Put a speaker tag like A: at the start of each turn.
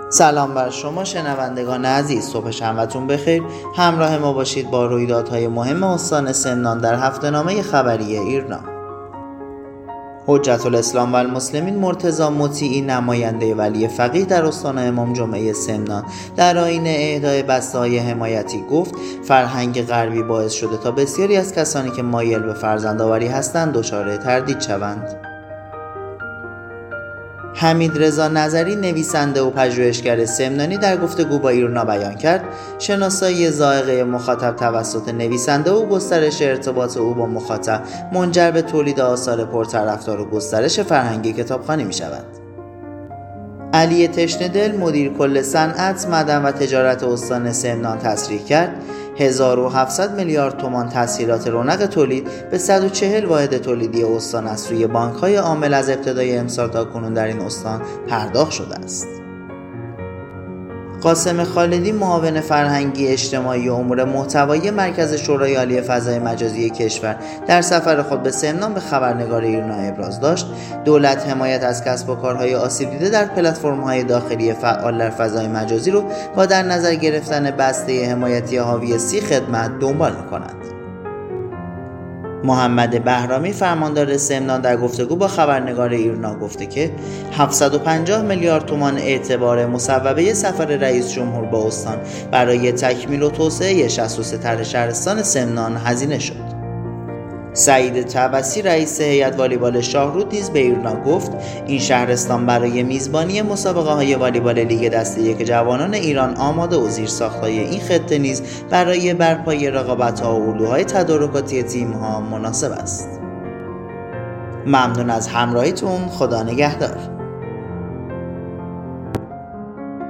A: سلام بر شما شنوندگان عزیز، صبح شنبه‌تون بخیر. همراه ما باشید با رویدادهای مهم استان سمنان در هفته‌نامه خبری ایرنا. حجت الاسلام و المسلمین مرتضی مطیعی، نماینده ولی فقیه در استان امام جمعه سمنان، در آیین اهدای بسته‌های حمایتی گفت فرهنگ غربی باعث شده تا بسیاری از کسانی که مایل به فرزندآوری هستند دچار تردید شوند. حمیدرضا نظری، نویسنده و پژوهشگر سمنانی، در گفتگو با ایرنا بیان کرد شناسایی ذائقه مخاطب توسط نویسنده و گسترش ارتباط او با مخاطب منجر به تولید آثار پرطرفدار و گسترش فرهنگی کتابخوانی می شود. علی تشنه‌دل، مدیر کل صنعت، معدن و تجارت استان سمنان تصریح کرد 1700 میلیارد تومان تسهیلات رونق تولید به 140 واحد تولیدی استان از سوی بانک‌های عامل از ابتدای امسال تا کنون در این استان پرداخت شده است. قاسم خالدی، معاون فرهنگی اجتماعی و امور محتوایی مرکز شورای عالی فضای مجازی کشور، در سفر خود به سمنان به خبرنگار ایرنا ابراز داشت دولت حمایت از کسب و کارهای آسیب دیده در پلتفرم‌های داخلی فعال در فضای مجازی رو با در نظر گرفتن بسته حمایتی حاوی 30 خدمت دنبال می‌کند. محمد بهرامی، فرماندار سمنان، در گفتگو با خبرنگار ایرنا گفته که 750 میلیارد تومان اعتبار مصوبه سفر رئیس جمهور با استان برای تکمیل و توسعه 63 طرح شهرستان سمنان هزینه شد. سعید طبسی، رئیس هیئت والیبال شاهرود، نیز به ایرنا گفت این شهرستان برای میزبانی مسابقه‌های والیبال لیگ دسته یک جوانان ایران آماده و زیرساخت‌های این خطه نیز برای برپایی رقابت‌ها و الگوهای تدارکاتی تیم‌ها مناسب است. ممنون از همراهیتون. خدا نگهدار.